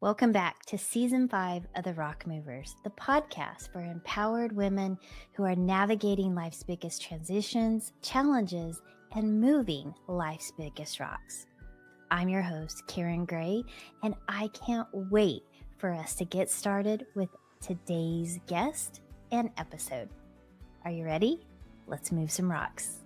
Welcome back to Season 5 of The Rock Movers, the podcast for empowered women who are navigating life's biggest transitions, challenges, and moving life's biggest rocks. I'm your host, Karen Gray, and I can't wait for us to get started with today's guest and episode. Are you ready? Let's move some rocks.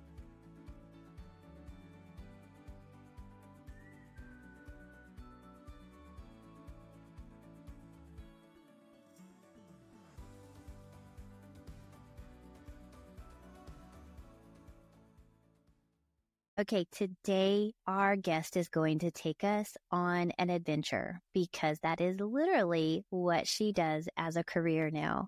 Okay, today our guest is going to take us on an adventure because that is literally what she does as a career now.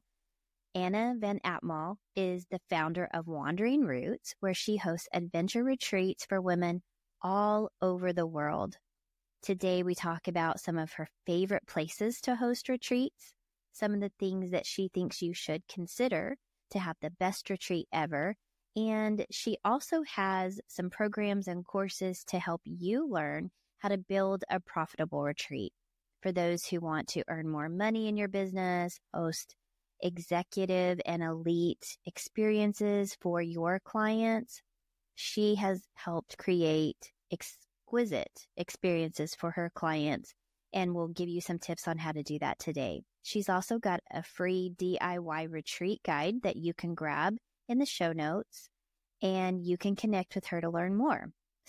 Anna Van Atmaal is the founder of Wandering Roots, where she hosts adventure retreats for women all over the world. Today we talk about some of her favorite places to host retreats, some of the things that she thinks you should consider to have the best retreat ever, and she also has some programs and courses to help you learn how to build a profitable retreat. For those who want to earn more money in your business, host executive and elite experiences for your clients, she has helped create exquisite experiences for her clients and will give you some tips on how to do that today. She's also got a free DIY retreat guide that you can grab in the show notes, and you can connect with her to learn more.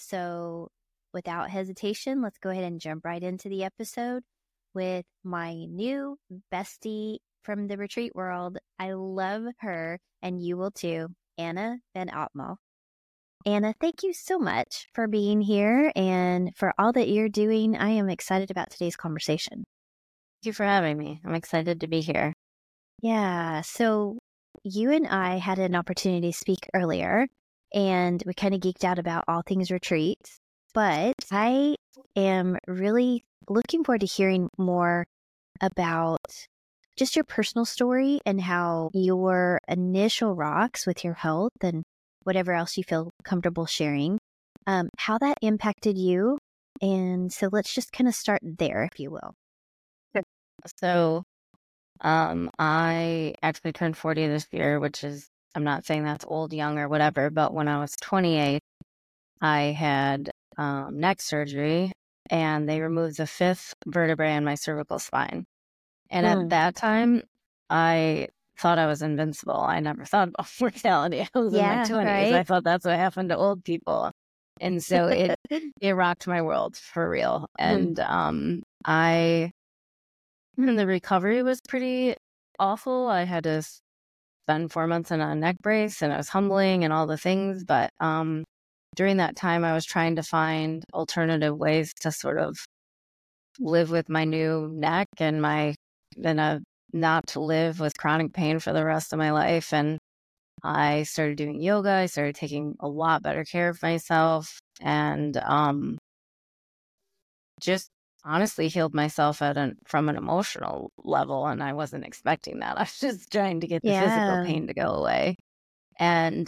So without hesitation, let's go ahead and jump right into the episode with my new bestie from the retreat world. I love her, and you will too, Anna Van Atmaal. Anna, thank you so much for being here and for all that you're doing. I am excited about today's conversation. Thank you for having me. I'm excited to be here. Yeah, so you and I had an opportunity to speak earlier, and we kind of geeked out about all things retreats, but I am really looking forward to hearing more about just your personal story and how your initial rocks with your health and whatever else you feel comfortable sharing, how that impacted you. And so let's just kind of start there, if you will. So, I actually turned 40 this year, which is, I'm not saying that's old, young, or whatever, but when I was 28, I had neck surgery, and they removed the fifth vertebrae in my cervical spine. And at that time, I thought I was invincible. I never thought about mortality. I was in my 20s. Right? I thought that's what happened to old people. And so it rocked my world for real. And the recovery was pretty awful. I had to spend 4 months in a neck brace, and it was humbling and all the things. But during that time, I was trying to find alternative ways to sort of live with my new neck and not to live with chronic pain for the rest of my life. And I started doing yoga. I started taking a lot better care of myself, and just honestly healed myself from an emotional level. And I wasn't expecting that. I was just trying to get the physical pain to go away. And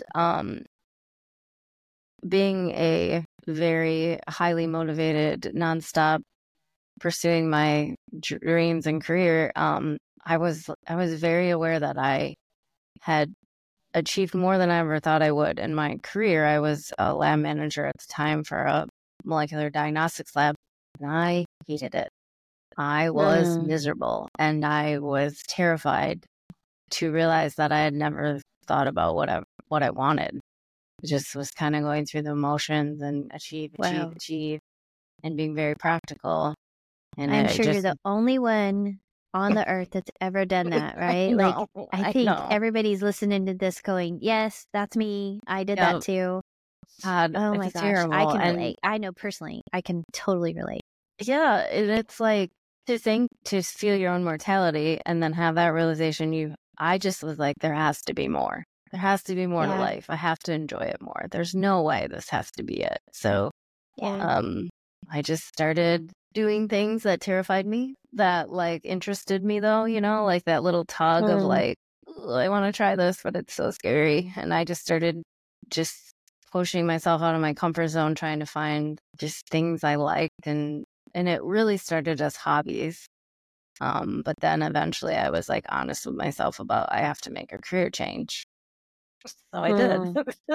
being a very highly motivated, nonstop pursuing my dreams and career, I was very aware that I had achieved more than I ever thought I would in my career. I was a lab manager at the time for a molecular diagnostics lab, and I hated it. I was miserable, and I was terrified to realize that I had never thought about what I wanted. Just was kind of going through the motions and achieve, and being very practical. And I'm sure you're the only one on the earth that's ever done that, right? I think everybody's listening to this going, yes, that's me. I did that too. God, oh my gosh, terrible. I can relate. I know personally, I can totally relate. Yeah, it's like to feel your own mortality and then have that realization. I just was like, there has to be more. There has to be more to life. I have to enjoy it more. There's no way this has to be it. So, I just started doing things that terrified me, that interested me though, like that little tug of I want to try this, but it's so scary. And I just started pushing myself out of my comfort zone, trying to find just things I liked and and it really started as hobbies. But then eventually I was like honest with myself about I have to make a career change. So I did.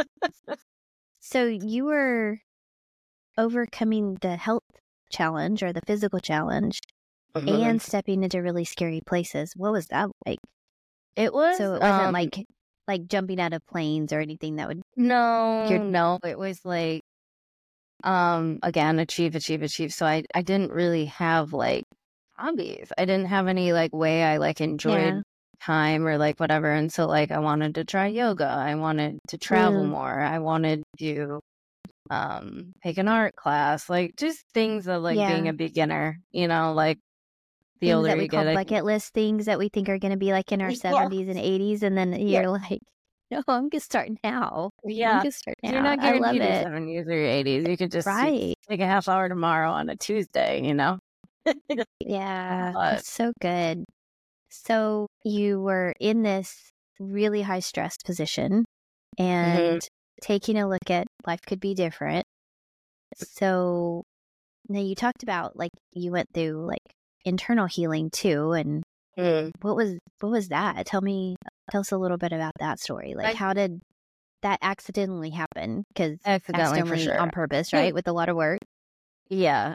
So you were overcoming the health challenge or the physical challenge and stepping into really scary places. What was that like? It was So it wasn't like jumping out of planes or anything that would no. It was like again, achieve. So I didn't really have like hobbies. I didn't have any like way I like enjoyed time or like whatever. And so like I wanted to try yoga. I wanted to travel more. I wanted to take an art class, like just things of like being a beginner, you know, like the things older that we you call get. bucket list things that we think are going to be like in our 70s and 80s. And then you're like, no, I'm going to start now. Yeah. I'm going to start now. You're not I love guaranteed your it. 70s or your 80s. You could just Right. take a half hour tomorrow on a Tuesday, you know? Yeah, that's so good. So you were in this really high stress position and taking a look at life could be different. So now you talked about like you went through like internal healing too, and what was that? Tell us a little bit about that story. Like how did that accidentally happen? Because accidentally for sure. on purpose, right? With a lot of work. Yeah,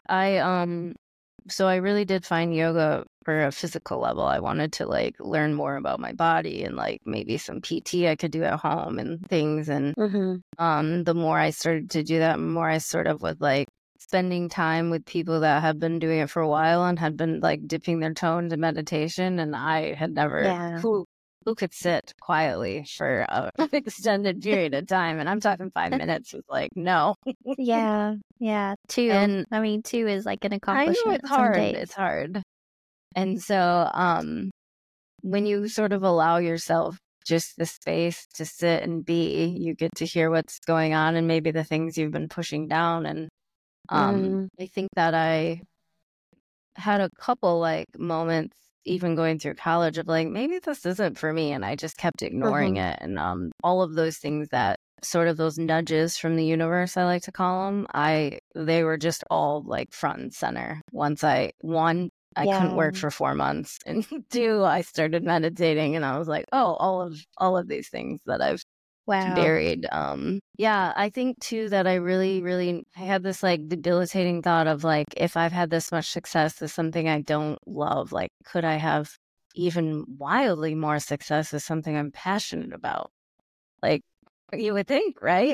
so I really did find yoga for a physical level. I wanted to like learn more about my body and like maybe some PT I could do at home and things. And the more I started to do that, the more I sort of was like spending time with people that have been doing it for a while and had been like dipping their toe into meditation. And I had never, who could sit quietly for an extended period of time? And I'm talking 5 minutes was like, no. Yeah. 2. And I mean, 2 is like an accomplishment. I know it's hard. It's hard. And so when you sort of allow yourself just the space to sit and be, you get to hear what's going on and maybe the things you've been pushing down. And I think that I had a couple like moments even going through college of like, maybe this isn't for me. And I just kept ignoring it. And all of those things that sort of those nudges from the universe, I like to call them, they were just all like front and center. I couldn't work for 4 months. And 2, I started meditating and I was like, oh, all of these things that I've buried. I think too that I really I had this like debilitating thought of like, if I've had this much success with something I don't love, like could I have even wildly more success with something I'm passionate about? Like you would think, right?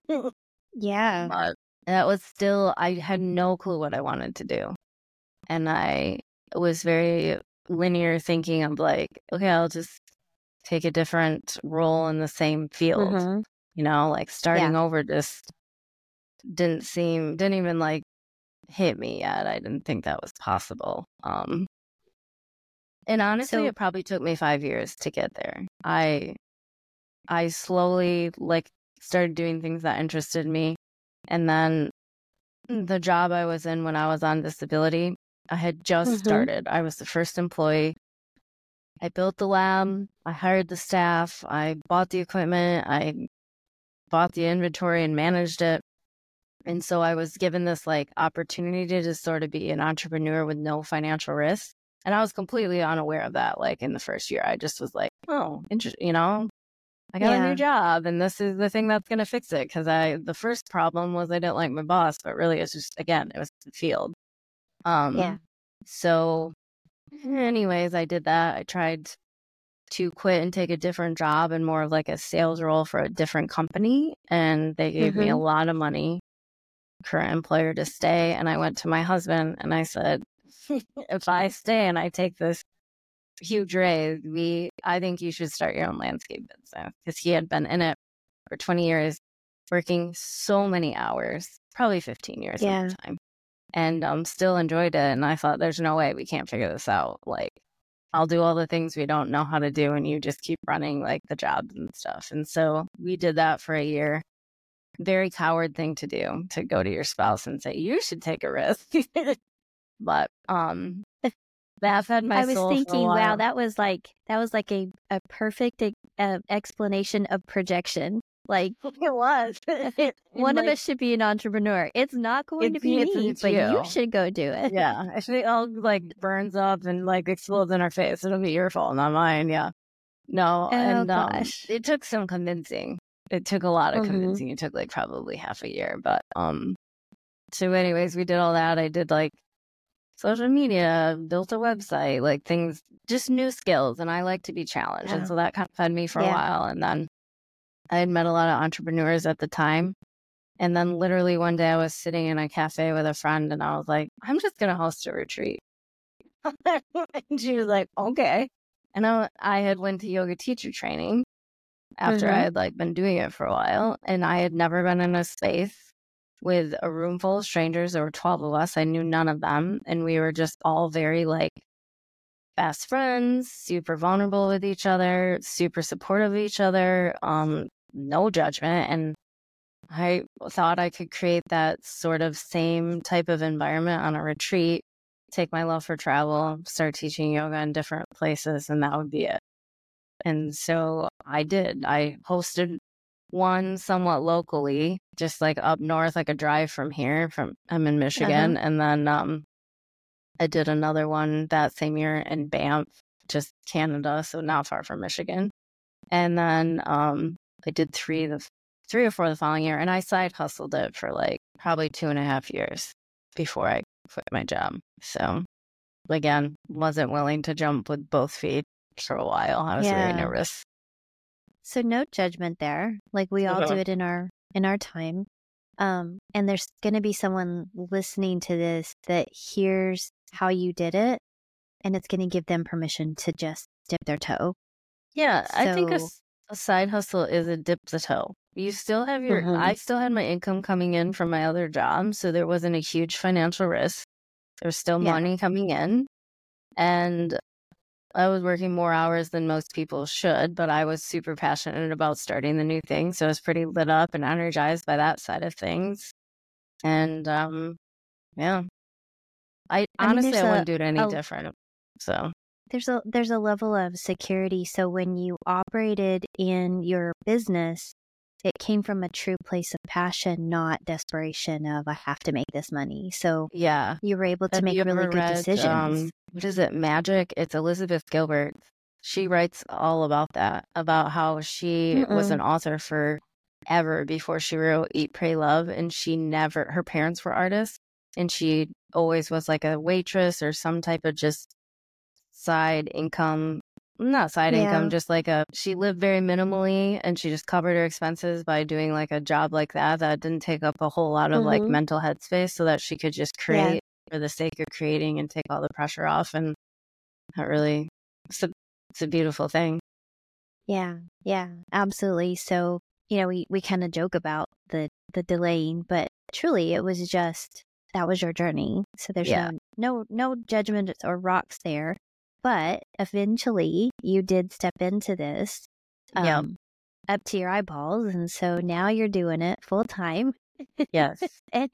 Yeah. But that was still, I had no clue what I wanted to do. And I was very linear thinking of like, okay, I'll just take a different role in the same field, you know, like starting over just didn't even like hit me yet. I didn't think that was possible. And honestly, it probably took me 5 years to get there. I slowly like started doing things that interested me. And then the job I was in when I was on disability, I had just started. I was the first employee. I built the lab, I hired the staff, I bought the equipment, I bought the inventory and managed it. And so I was given this like opportunity to just sort of be an entrepreneur with no financial risk. And I was completely unaware of that. Like in the first year, I just was like, oh, interesting, you know, I got a new job and this is the thing that's going to fix it. Cause the first problem was I didn't like my boss, but really it's just, again, it was the field. So anyways, I did that. I tried to quit and take a different job and more of like a sales role for a different company. And they gave me a lot of money, current employer, to stay. And I went to my husband and I said, if I stay and I take this huge raise, I think you should start your own landscape business. Because he had been in it for 20 years, working so many hours, probably 15 years at the time. And still enjoyed it. And I thought, there's no way we can't figure this out. Like, I'll do all the things we don't know how to do, and you just keep running like the jobs and stuff. And so we did that for a year. Very coward thing to do, to go to your spouse and say, you should take a risk. But that fed my soul. I was thinking, wow, that was like a perfect explanation of projection. Like, It was. one of Like, us should be an entrepreneur. It's not going to be me, it's but you you. should go do it. Yeah. If it all like burns up and like explodes in our face, it'll be your fault, not mine. Yeah. No. Oh, And gosh. it took some convincing. It took a lot of Mhm. convincing. It took like probably half a year. But so anyways, we did all that. I did like social media, built a website, like things, just new skills. And I like to be challenged. And Yeah. so that kind of fed me for a Yeah. while. And then I had met a lot of entrepreneurs at the time. And then literally one day I was sitting in a cafe with a friend and I was like, I'm just going to host a retreat. And she was like, okay. And I had went to yoga teacher training after I had like been doing it for a while. And I had never been in a space with a room full of strangers. There were 12 of us. I knew none of them. And we were just all very like best friends, super vulnerable with each other, super supportive of each other, no judgment. And I thought I could create that sort of same type of environment on a retreat, take my love for travel, start teaching yoga in different places, and that would be it. And so I did. I hosted one somewhat locally, just like up north, like a drive from here. I'm in Michigan. And then I did another one that same year in Banff, just Canada, so not far from Michigan. And then I did three or four the following year, and I side hustled it for like probably 2.5 years before I quit my job. So again, wasn't willing to jump with both feet for a while. I was very nervous. So no judgment there. Like we all do it in our time. And there's going to be someone listening to this that hears how you did it, and it's going to give them permission to just dip their toe. Yeah, I think So- a side hustle is a dip the toe. You still have your, I still had my income coming in from my other job, so there wasn't a huge financial risk. There was still money coming in, and I was working more hours than most people should, but I was super passionate about starting the new thing, so I was pretty lit up and energized by that side of things. And yeah, I honestly wouldn't do it any different. So there's a level of security. So when you operated in your business, it came from a true place of passion, not desperation of I have to make this money. So yeah, you were able to make really good decisions. What is it? Magic? It's Elizabeth Gilbert. She writes all about that, about how she was an author forever before she wrote Eat, Pray, Love. And her parents were artists, and she always was like a waitress or some type of just side income. Not side income, just like she lived very minimally, and she just covered her expenses by doing like a job like that didn't take up a whole lot of like mental headspace, so that she could just create for the sake of creating and take all the pressure off. And that really, it's a beautiful thing. Yeah, absolutely. So, we kind of joke about the delaying, but truly it was just, that was your journey. So there's no judgment or rocks there. But eventually you did step into this up to your eyeballs. And so now you're doing it full time. Yes. And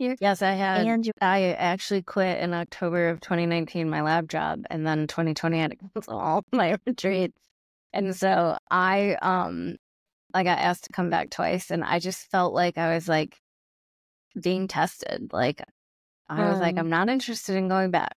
I actually quit in October of 2019, my lab job. And then 2020, I had to cancel all my retreats. And so I got asked to come back twice. And I just felt like I was like being tested. Like I was like, I'm not interested in going back.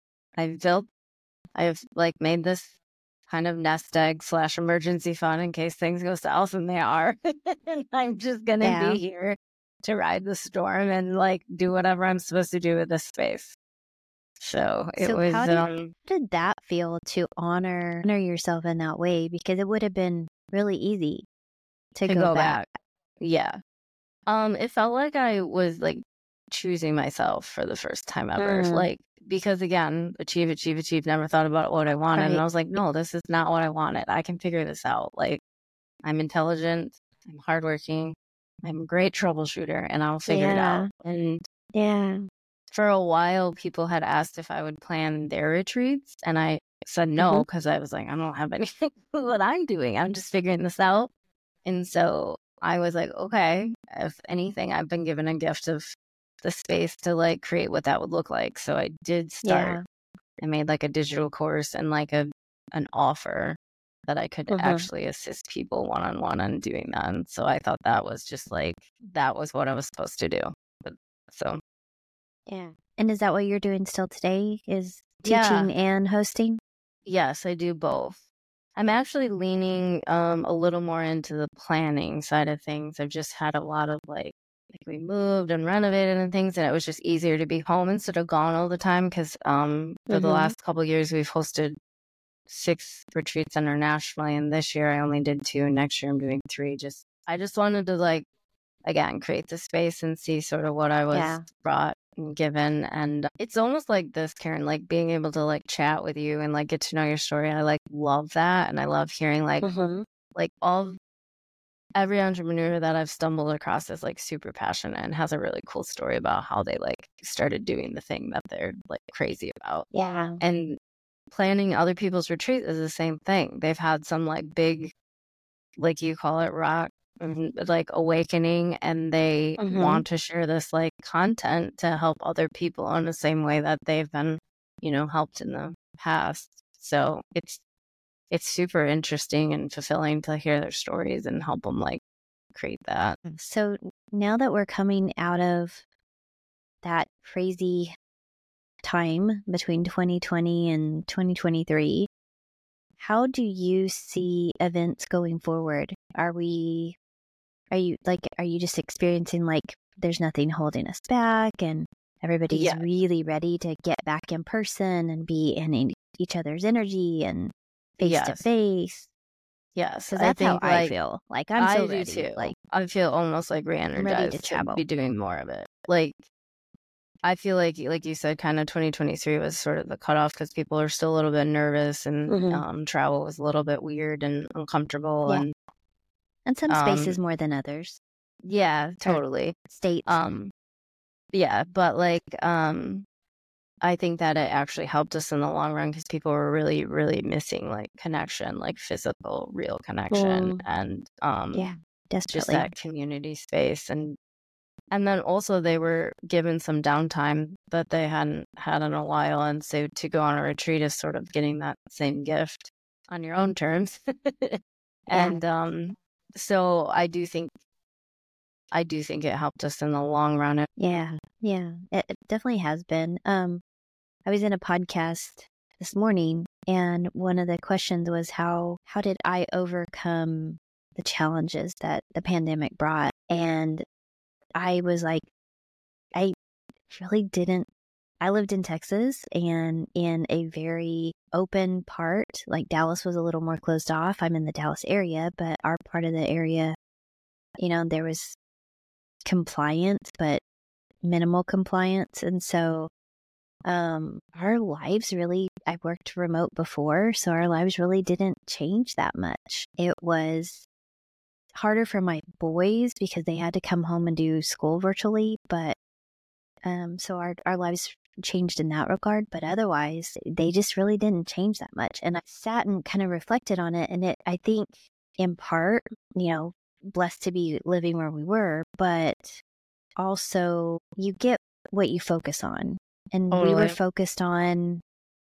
I've like made this kind of nest egg / emergency fund in case things go south, and they are. And I'm just going to be here to ride the storm and like do whatever I'm supposed to do with this space. So it was. How did that feel to honor yourself in that way? Because it would have been really easy to go back. Yeah. It felt like I was like choosing myself for the first time ever. Like, because again, achieve, never thought about what I wanted. Right. And I was like, no, this is not what I wanted. I can figure this out. Like, I'm intelligent, I'm hardworking, I'm a great troubleshooter, and I'll figure it out. And for a while, people had asked if I would plan their retreats, and I said no, because I was like, I don't have anything what I'm doing. I'm just figuring this out. And so I was like, okay, if anything, I've been given a gift of the space to like create what that would look like. So I did start. I made like a digital course and like an offer that I could Mhm. actually assist people one-on-one on doing that. And so I thought that was just like, that was what I was supposed to do. But, so, Yeah. And is that what you're doing still today? Is yeah, teaching and hosting? yes, I do both. I'm actually leaning a little more into the planning side of things. I've just had a lot of like we moved and renovated and things, and it was just easier to be home instead of gone all the time because for the Mhm. last couple of years we've hosted 6 retreats internationally, and this year I only did 2, and next year I'm doing 3. I just wanted to like again create the space and see sort of what I was Yeah. brought and given. And it's almost like this, Karen, like being able to like chat with you and like get to know your story. I like love that, and I love hearing Mhm. like every entrepreneur that I've stumbled across is like super passionate and has a really cool story about how they like started doing the thing that they're like crazy about. Yeah. And planning other people's retreats is the same thing. They've had some like big, like you call it, rock, like awakening, and they Mhm. want to share this like content to help other people in the same way that they've been, helped in the past. So it's super interesting and fulfilling to hear their stories and help them like create that. So now that we're coming out of that crazy time between 2020 and 2023, how do you see events going forward? Are you just experiencing like there's nothing holding us back and everybody's Yeah. really ready to get back in person and be in each other's energy and face to Yes. face? Yes. Because I that's how think I like feel. Like I'm I so do ready. too. Like I feel almost like I'm ready to re-energized to travel. be doing more of it. Like I feel like you said, kind of 2023 was sort of the cutoff because people are still a little bit nervous, and Hmm. travel was a little bit weird and uncomfortable. Yeah. And And some um, spaces more than others yeah, or totally. states. Um, yeah, but like I think that it actually helped us in the long run because people were really, really missing like connection, like physical, real connection, Well, and yeah, just desperately. that community space. And then also they were given some downtime that they hadn't had in a while. And so to go on a retreat is sort of getting that same gift on your own terms. Yeah. And so I do think it helped us in the long run. Yeah. Yeah. It definitely has been. I was in a podcast this morning and one of the questions was how did I overcome the challenges that the pandemic brought? And I was like, I really didn't. I lived in Texas and in a very open part, like Dallas was a little more closed off. I'm in the Dallas area, but our part of the area, there was compliance, but minimal compliance. And so our lives really, I worked remote before, so our lives really didn't change that much. It was harder for my boys because they had to come home and do school virtually, but so our lives changed in that regard, but otherwise they just really didn't change that much. And I sat and kind of reflected on it, and I think in part, blessed to be living where we were, but also you get what you focus on. And we were Totally. focused on,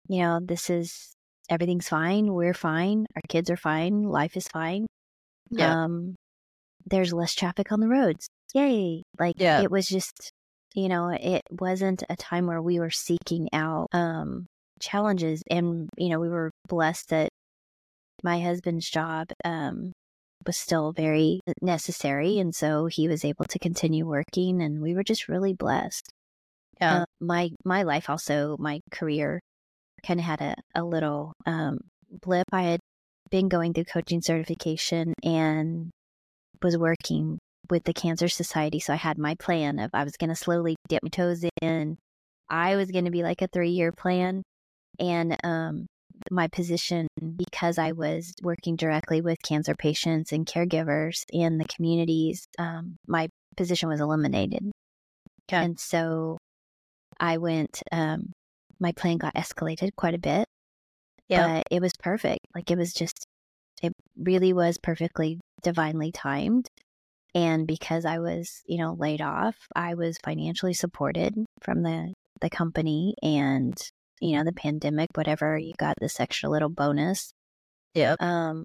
everything's fine, we're fine, our kids are fine, life is fine. Yeah. There's less traffic on the roads. Yay. Like Yeah. it was just, it wasn't a time where we were seeking out challenges. And, we were blessed that my husband's job was still very necessary. And so he was able to continue working and we were just really blessed. Yeah. My life also, my career kind of had a little blip. I had been going through coaching certification and was working with the Cancer Society. So I had my plan of I was going to slowly dip my toes in. I was going to be like a 3-year plan. And my position, because I was working directly with cancer patients and caregivers in the communities, my position was eliminated. Okay. And so I went, my plan got escalated quite a bit, Yeah. but it was perfect. Like it really was perfectly divinely timed. And because I was, laid off, I was financially supported from the company and, the pandemic, whatever, you got this extra little bonus. Yep.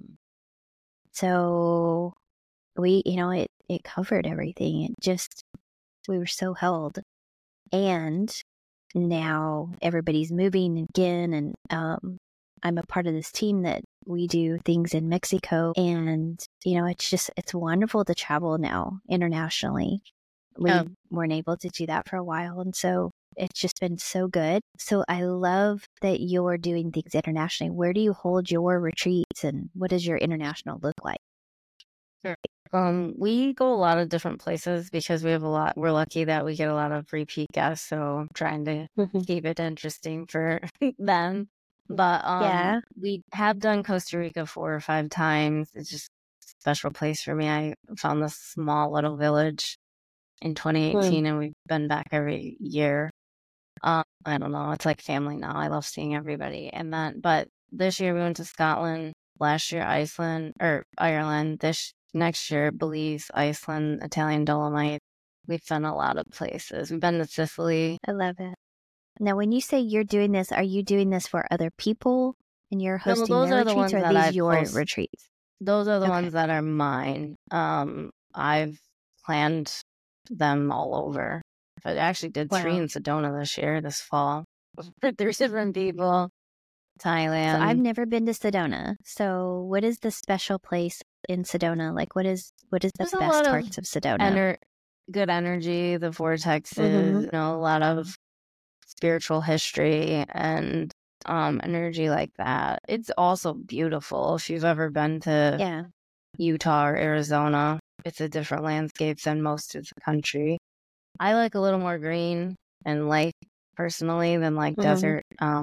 So we, it covered everything. We were so held. And now everybody's moving again. And I'm a part of this team that we do things in Mexico. And, it's wonderful to travel now internationally. We weren't able to do that for a while. And so it's just been so good. So I love that you're doing things internationally. Where do you hold your retreats and what does your international look like? Sure. We go a lot of different places because we're lucky that we get a lot of repeat guests. So I'm trying to keep it interesting for them. But we have done Costa Rica 4 or 5 times. It's just a special place for me. I found this small little village in 2018 and we've been back every year. I don't know. It's like family now. I love seeing everybody. But this year we went to Scotland, last year Ireland, next year Belize, Iceland, Italian Dolomites. We've been a lot of places. We've been to Sicily. I love it. Now, when you say you're doing this, are you doing this for other people and you're hosting their retreats, or are these your retreats? Those are the ones that are mine. I've planned them all over. I actually did 3 in Sedona this fall for 3 different people. Thailand. So I've never been to Sedona. So what is the special place in Sedona? Like what is the best parts of Sedona? Good energy, the vortexes, a lot of spiritual history and energy like that. It's also beautiful. If you've ever been to Utah or Arizona, it's a different landscape than most of the country. I like a little more green and light personally than like desert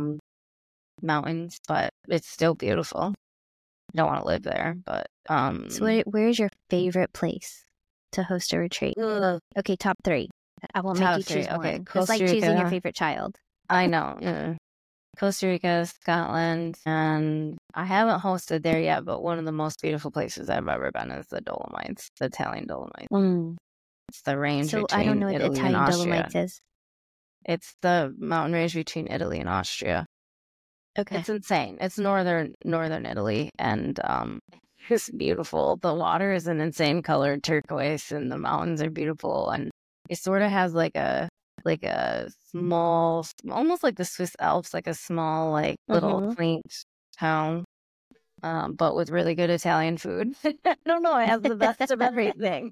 mountains, but it's still beautiful. I don't want to live there, but So where's your favorite place to host a retreat? Okay, top 3. I won't make you choose one. Okay, it's like choosing your favorite child. I know. Costa Rica, Scotland, and I haven't hosted there yet, but one of the most beautiful places I've ever been is the Dolomites, the Italian Dolomites. It's the range between I don't know what Italy Italian and Austria. Dolomites is. It's the mountain range between Italy and Austria. Okay. It's insane. It's northern Italy, and it's beautiful. The water is an insane color, turquoise, and the mountains are beautiful. And it sort of has like a small, almost like the Swiss Alps, like a small, like little quaint town, but with really good Italian food. I don't know. It has the best of everything.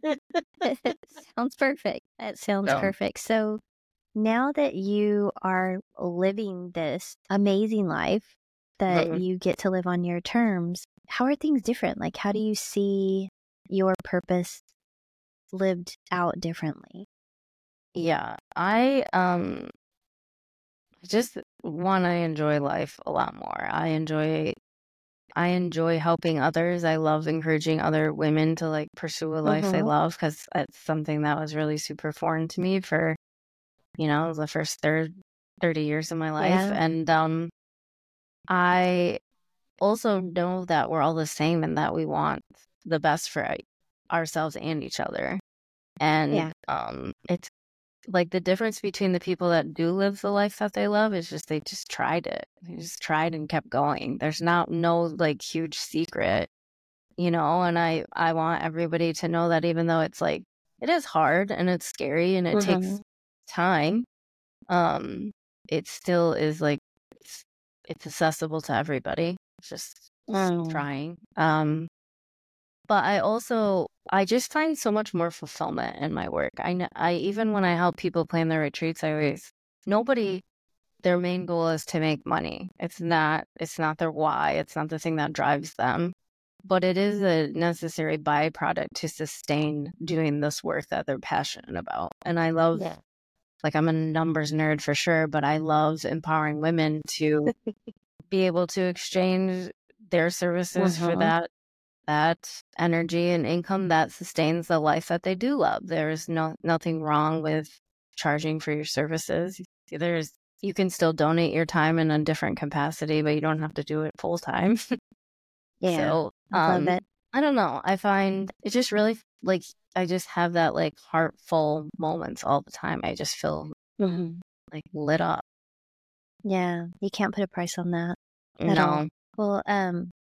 Sounds perfect. That sounds perfect. So now that you are living this amazing life that you get to live on your terms, how are things different? Like, how do you see your purpose lived out differently? Yeah, I just want to enjoy life a lot more. I enjoy helping others. I love encouraging other women to like pursue a life they love, because it's something that was really super foreign to me for the first 30 years of my life. And I also know that we're all the same and that we want the best for ourselves and each other. And it's like the difference between the people that do live the life that they love is just they just tried it. They just tried and kept going. There's no like huge secret, and I want everybody to know that even though it's like it is hard and it's scary and it takes time, it still is like it's accessible to everybody. It's just trying. But I just find so much more fulfillment in my work. I even when I help people plan their retreats, their main goal is to make money. It's not their why. It's not the thing that drives them, but it is a necessary byproduct to sustain doing this work that they're passionate about. And I love, like, I'm a numbers nerd for sure, but I love empowering women to be able to exchange their services for that energy and income that sustains the life that they do love. There's nothing wrong with charging for your services. You can still donate your time in a different capacity, but you don't have to do it full time. So I love it. I don't know. I find it just really like I just have that like heartful moments all the time. I just feel like lit up. Yeah, you can't put a price on that. No. Well,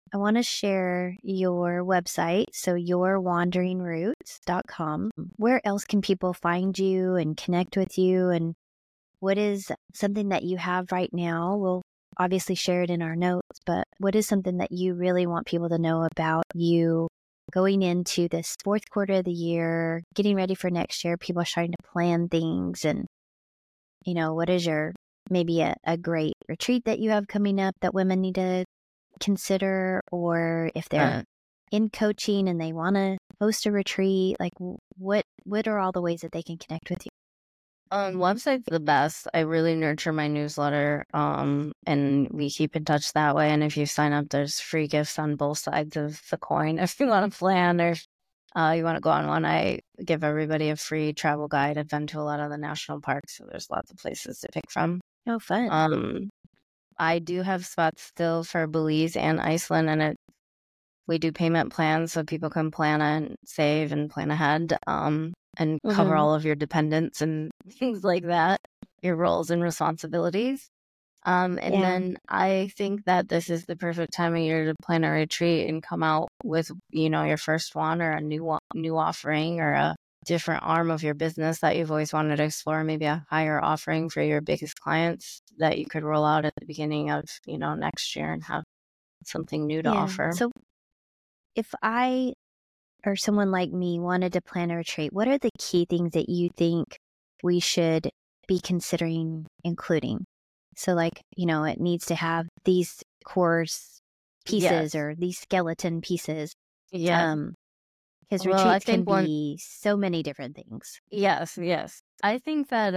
I want to share your website, so yourwanderingroots.com. Where else can people find you and connect with you? And what is something that you have right now? We'll obviously share it in our notes, but what is something that you really want people to know about you going into this fourth quarter of the year, getting ready for next year? People are starting to plan things, and what is maybe a great retreat that you have coming up that women need to consider, or if they're in coaching and they want to host a retreat, like what are all the ways that they can connect with you? Website's the best. I really nurture my newsletter, and we keep in touch that way. And if you sign up, there's free gifts on both sides of the coin. If you want to plan or you want to go on one, I give everybody a free travel guide. I've been to a lot of the national parks, so there's lots of places to pick from. Oh, fun. I do have spots still for Belize and Iceland, and we do payment plans so people can plan and save and plan ahead, and cover all of your dependents and things like that, your roles and responsibilities. And then I think that this is the perfect time of year to plan a retreat and come out with, your first one or a new offering or a different arm of your business that you've always wanted to explore, maybe a higher offering for your biggest clients that you could roll out at the beginning of, next year and have something new to offer. So if I or someone like me wanted to plan a retreat, what are the key things that you think we should be considering including? So it needs to have these course pieces or these skeleton pieces. Yeah. Because retreats can be so many different things. Yes. I think that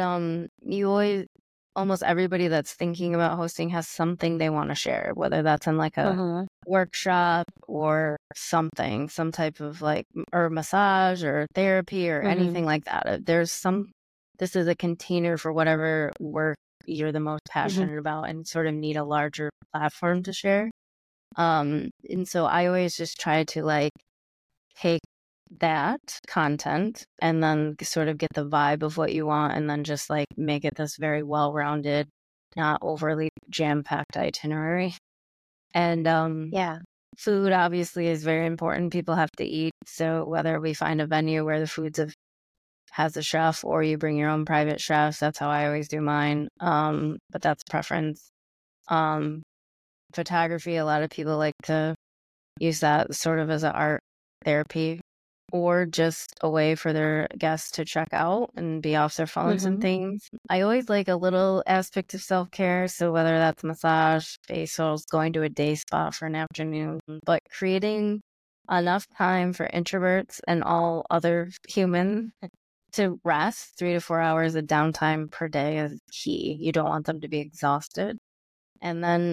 almost everybody that's thinking about hosting has something they want to share, whether that's in like a workshop or something, some type of or massage or therapy or anything like that. This is a container for whatever work you're the most passionate about and sort of need a larger platform to share. And so I always just try to take that content and then sort of get the vibe of what you want and then just make it this very well-rounded, not overly jam-packed itinerary. And food obviously is very important. People have to eat. So whether we find a venue where the food's has a chef or you bring your own private chefs, that's how I always do mine. But that's preference. Photography, a lot of people like to use that sort of as an art therapy or just a way for their guests to check out and be off their phones and things. I always like a little aspect of self-care. So whether that's massage, facials, going to a day spa for an afternoon, but creating enough time for introverts and all other humans to rest. 3 to 4 hours of downtime per day is key. You don't want them to be exhausted. And then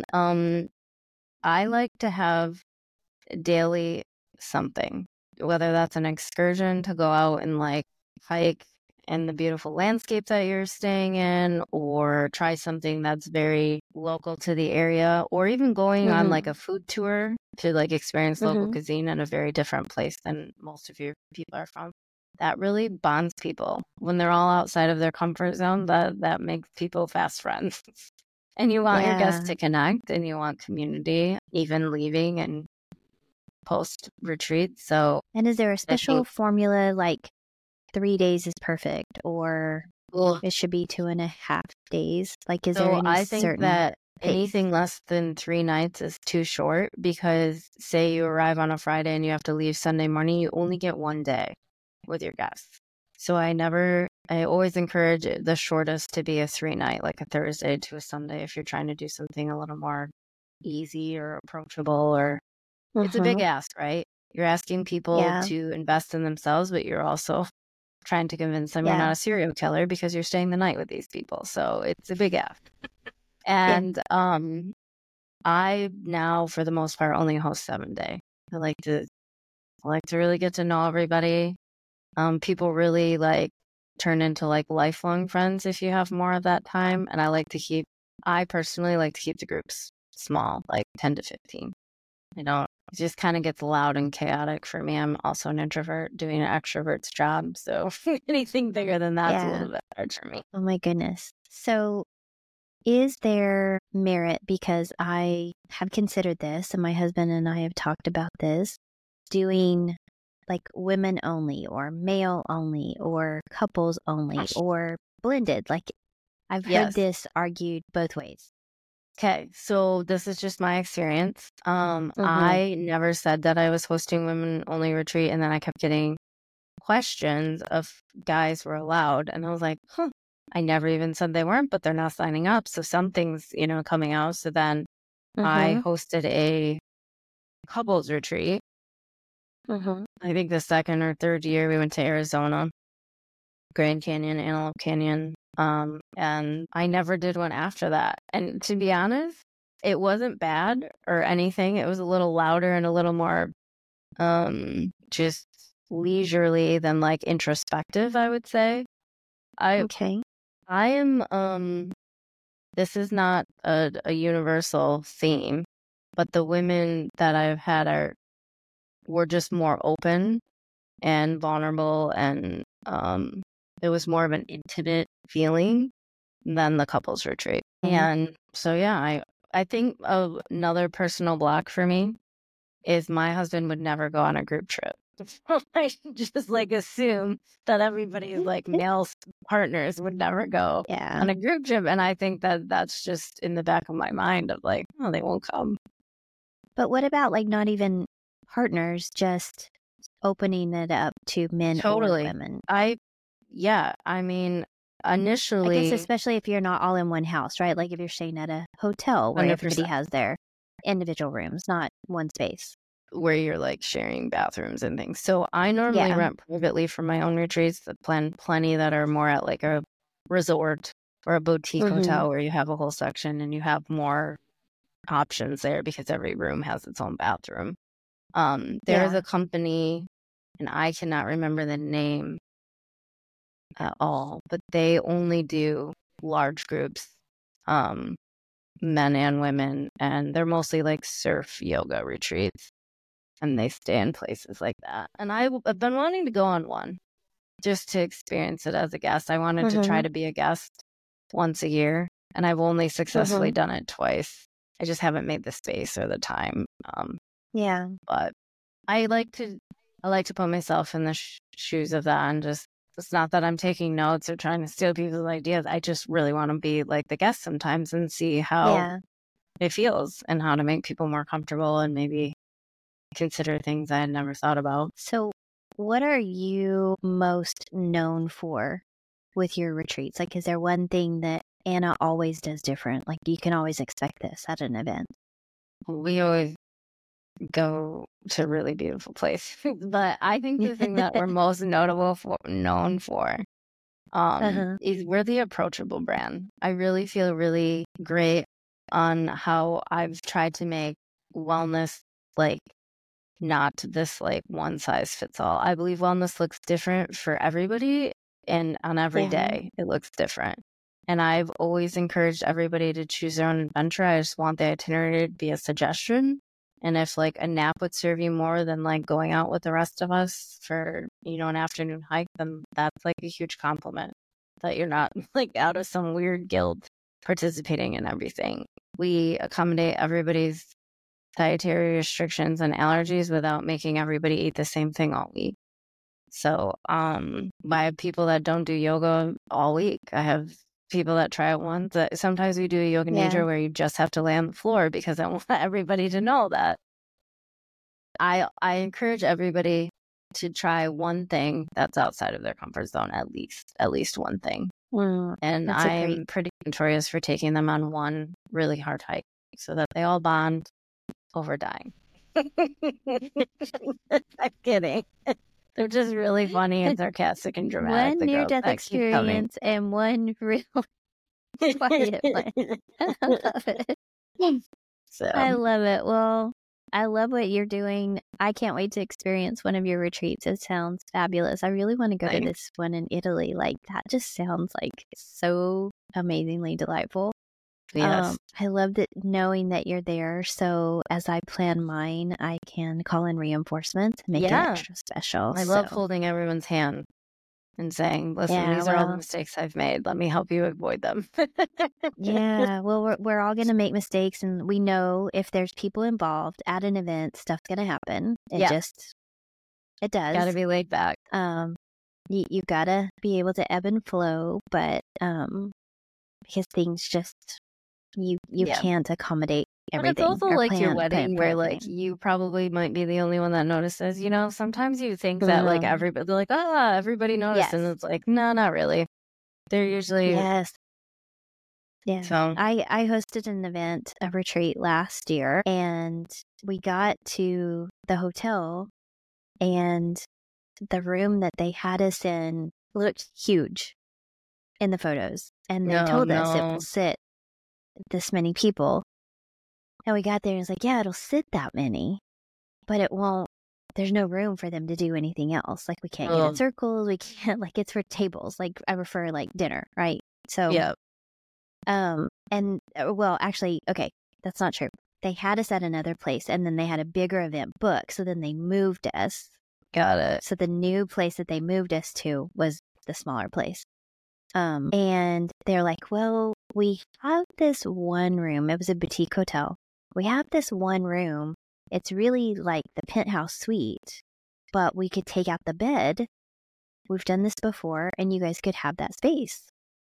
I like to have daily something, whether that's an excursion to go out and hike in the beautiful landscape that you're staying in, or try something that's very local to the area, or even going on a food tour to experience local cuisine in a very different place than most of your people are from. That really bonds people when they're all outside of their comfort zone. That makes people fast friends. And you want your guests to connect, and you want community, even leaving and post retreat. So, and is there a special formula 3 days is perfect, or it should be 2.5 days? Is there any I think that anything less than 3 nights is too short, because say you arrive on a Friday and you have to leave Sunday morning, you only get 1 day with your guests. So I always encourage the shortest to be a 3-night, like a Thursday to a Sunday, if you're trying to do something a little more easy or approachable. Or it's a big ask, right? You're asking people to invest in themselves, but you're also trying to convince them you're not a serial killer because you're staying the night with these people. So it's a big ask. And I now, for the most part, only host 7-day. I like to really get to know everybody. People really turn into lifelong friends if you have more of that time. And I personally like to keep the groups small, 10 to 15. It just kind of gets loud and chaotic for me. I'm also an introvert doing an extrovert's job. So anything bigger than that's a little bit hard for me. Oh my goodness. So is there merit, because I have considered this and my husband and I have talked about this, doing like women only or male only or couples only or blended? Like I've heard Yes. this argued both ways. Okay, so this is just my experience. Mm-hmm. I never said that I was hosting women only retreat, and then I kept getting questions of guys were allowed, and I was like, huh, I never even said they weren't, but they're not signing up. So something's, coming out. So then I Mm-hmm. hosted a couples retreat. Mm-hmm. I think the second or third year we went to Arizona, Grand Canyon, Antelope Canyon. And I never did one after that. And to be honest, it wasn't bad or anything. It was a little louder and a little more just leisurely than like introspective, I would say. Okay. I am this is not a universal theme, but the women that I've had were just more open and vulnerable, and it was more of an intimate feeling than the couples retreat. And so yeah, I think another personal block for me is my husband would never go on a group trip. I just like assume that everybody's like male partners would never go Yeah. on a group trip, and I think that that's just in the back of my mind of like, oh, they won't come. But what about like not even partners, just opening it up to men Totally. or women? I I mean, guess initially, especially if you're not all in one house, right? Like if you're staying at a hotel where everybody 100%, has their individual rooms, not one space. where you're like sharing bathrooms and things. So I normally Yeah. rent privately for my own retreats. I plan plenty that are more at like a resort or a boutique Mm-hmm. hotel where you have a whole section and you have more options there because every room has its own bathroom. There is Yeah. a company, and I cannot remember the name at all, but they only do large groups, um, men and women, and they're mostly like surf yoga retreats, and they stay in places like that. And I've been wanting to go on one just to experience it as a guest. I wanted to try Mm-hmm. to be a guest once a year, and I've only successfully Mm-hmm. done it twice. I just haven't made the space or the time. Yeah. But I like to put myself in the shoes of that, and just, it's not that I'm taking notes or trying to steal people's ideas. I just really want to be like the guest sometimes and see how Yeah. it feels and how to make people more comfortable and maybe consider things I had never thought about. So what are you most known for with your retreats? Like, is there one thing that Anna always does different? Like, you can always expect this at an event. We always go to really beautiful places, but I think the thing that we're most known for Uh-huh. is we're the approachable brand. I really feel really great on how I've tried to make wellness like not this like one size fits all. I believe wellness looks different for everybody, and on every Yeah. day it looks different. And I've always encouraged everybody to choose their own adventure. I just want the itinerary to be a suggestion. And if like a nap would serve you more than like going out with the rest of us for, an afternoon hike, then that's like a huge compliment that you're not like out of some weird guilt participating in everything. We accommodate everybody's dietary restrictions and allergies without making everybody eat the same thing all week. So, I have people that don't do yoga all week. I have people that try it once. Sometimes we do a yoga Yeah. nidra where you just have to lay on the floor, because I want everybody to know that I encourage everybody to try one thing that's outside of their comfort zone, at least one thing. And That's a great. I'm pretty notorious for taking them on one really hard hike so that they all bond over dying. I'm kidding. They're just really funny and sarcastic and dramatic. One The girls near-death that keep coming. experience and one real quiet one. I love it. I So love it. Well, I love what you're doing. I can't wait to experience one of your retreats. It sounds fabulous. I really want to go to thanks. this one in Italy. Like, that just sounds like so amazingly delightful. Yes. I loved it knowing that you're there. So as I plan mine, I can call in reinforcements and make it Yeah. extra special. I love So holding everyone's hand. and saying, listen, Yeah, these are all the well, mistakes I've made. Let me help you avoid them. yeah, well, we're all going to make mistakes, and we know if there's people involved at an event, stuff's going to happen. It Got to does. be laid back. You got to be able to ebb and flow, but because things just, you can't accommodate But it's everything also or like your plan wedding for where like everything. you probably might be the only one that notices. Sometimes you think that like Mhm. everybody, they're like, everybody noticed. And Yes. it's like, no, not really. They're usually, Yes. Yeah. so I hosted an event, a retreat last year, and we got to the hotel, and the room that they had us in looked huge in the photos. And they no, told us it no. will sit this many people. And we got there and it's like, yeah, it'll sit that many, but it won't, there's no room for them to do anything else. Like we can't get in Well, circles. We can't, like, it's for tables. Like I prefer like dinner, right? So, yeah, and well, actually, okay, that's not true. They had us at another place and then they had a bigger event booked. So then they moved us. got it. So the new place that they moved us to was the smaller place. And they're like, well, we have this one room. It was a boutique hotel. We have this one room. It's really like the penthouse suite, but we could take out the bed. We've done this before, and you guys could have that space.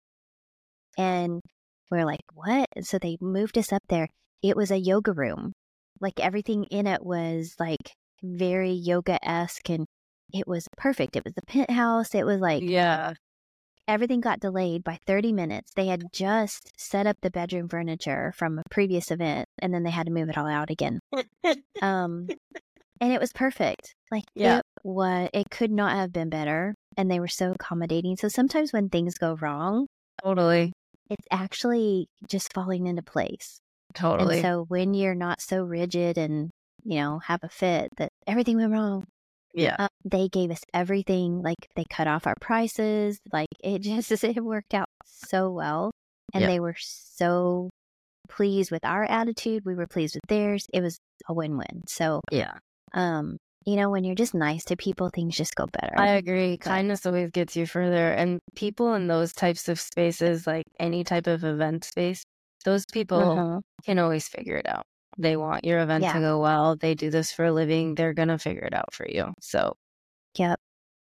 And we're like, what? And so they moved us up there. It was a yoga room. Like everything in it was like very yoga-esque, and it was perfect. It was the penthouse. It was like, Yeah. everything got delayed by 30 minutes. They had just set up the bedroom furniture from a previous event, and then they had to move it all out again. And it was perfect. Like, Yeah. it could not have been better. And they were so accommodating. So sometimes when things go wrong, Totally. it's actually just falling into place. Totally. And so when you're not so rigid and, have a fit that everything went wrong, Yeah. they gave us everything. Like they cut off our prices. Like it worked out so well. And they were so pleased with our attitude. We were pleased with theirs. It was a win-win. So, Yeah. when you're just nice to people, things just go better. I agree. Kindness always gets you further. And people in those types of spaces, like any type of event space, those people can always figure it out. They want your event to go well. They do this for a living. They're going to figure it out for you. So, Yep.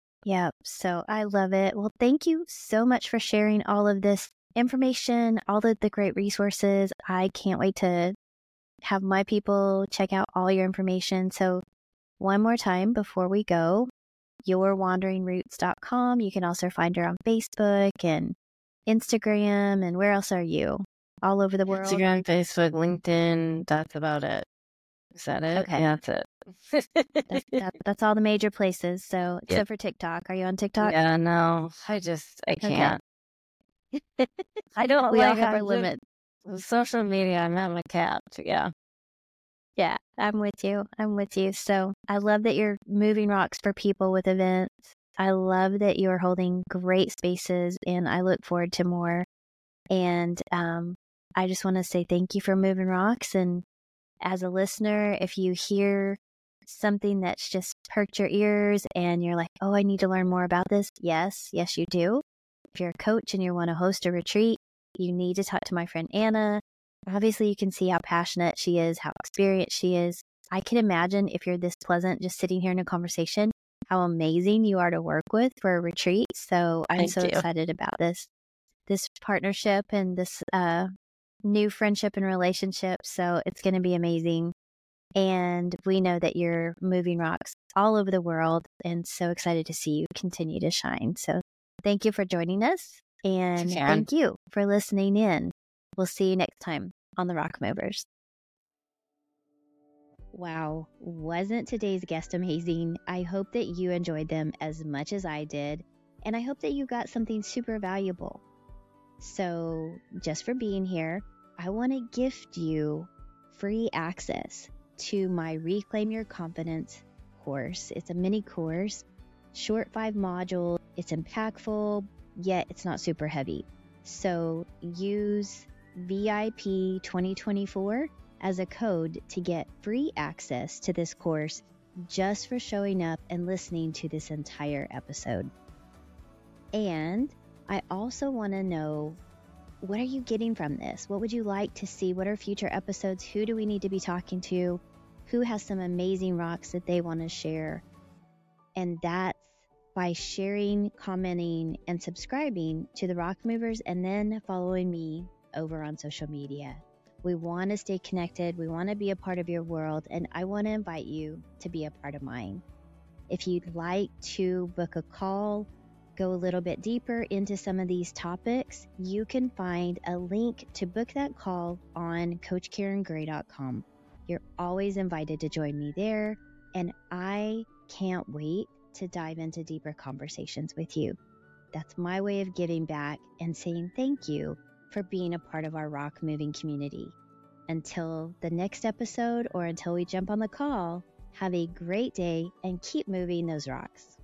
So I love it. Well, thank you so much for sharing all of this information, all of the great resources. I can't wait to have my people check out all your information. So one more time before we go, yourwanderingroots.com. You can also find her on Facebook and Instagram. And where else are you? All over the world? Instagram, Facebook, LinkedIn. That's about it. Is that it? Okay. Yeah, that's it. That's all the major places. So except for TikTok. Are you on TikTok? Yeah, no. I can't. I don't We all have our limit. Social media, I'm at my cap. Yeah. Yeah, I'm with you. So I love that you're moving rocks for people with events. I love that you're holding great spaces, and I look forward to more. And I just want to say thank you for moving rocks. And as a listener, if you hear something that's just perked your ears and you're like, oh, I need to learn more about this. Yes, you do. If you're a coach and you want to host a retreat, you need to talk to my friend Anna. Obviously, you can see how passionate she is, how experienced she is. I can imagine if you're this pleasant, just sitting here in a conversation, how amazing you are to work with for a retreat. So I'm so excited about this partnership and this new friendship and relationship. So it's going to be amazing. And we know that you're moving rocks all over the world, and so excited to see you continue to shine. So thank you for joining us, and thank you for listening in. We'll see you next time on the Rock Movers. Wow, wasn't today's guest amazing? I hope that you enjoyed them as much as I did, and I hope that you got something super valuable. So just for being here, I want to gift you free access to my Reclaim Your Confidence course. It's a mini course, short 5 modules. It's impactful, yet it's not super heavy. So use VIP 2024 as a code to get free access to this course just for showing up and listening to this entire episode. And I also want to know, what are you getting from this? What would you like to see? What are future episodes? Who do we need to be talking to? Who has some amazing rocks that they want to share? And that's by sharing, commenting, and subscribing to the Rock Movers, and then following me over on social media. We want to stay connected. We want to be a part of your world, and I want to invite you to be a part of mine. If you'd like to book a call, go a little bit deeper into some of these topics, you can find a link to book that call on CoachKarenGray.com. You're always invited to join me there, and I can't wait to dive into deeper conversations with you. That's my way of giving back and saying thank you for being a part of our rock moving community. Until the next episode, or until we jump on the call, have a great day and keep moving those rocks.